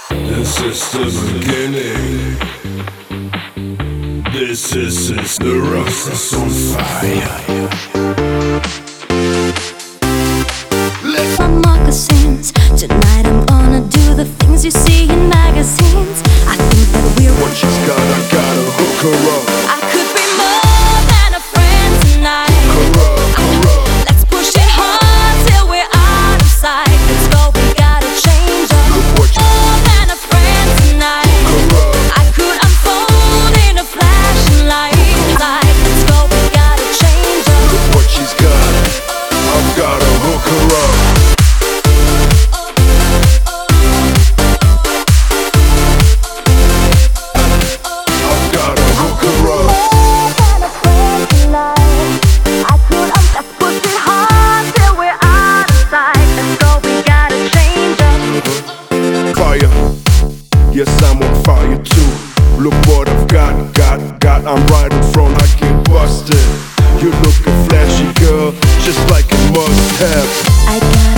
This is the beginning. This is the rust is on fire. My moccasins. Tonight I'm gonna do the things you see in magazines. I think that we're What she's got, I gotta hook her up. I could be more than a friend tonight. Hook her up. Let's push it hard till we're out of sight. Let's go, we gotta change up. Look what you More than a friend tonight. hook her up. I could unfold in a flashing light. Let's go, we gotta change up. Look what she's got, I've gotta hook her up. I've gotta hook her up. More than a friend tonight. I could let's push it hard till we're out of sight. Let's go, we gotta change up. Fire, yes I'm on fire too. Look what I've got. I'm right in front, I get busted. You look a flashy girl, just like a must have. I got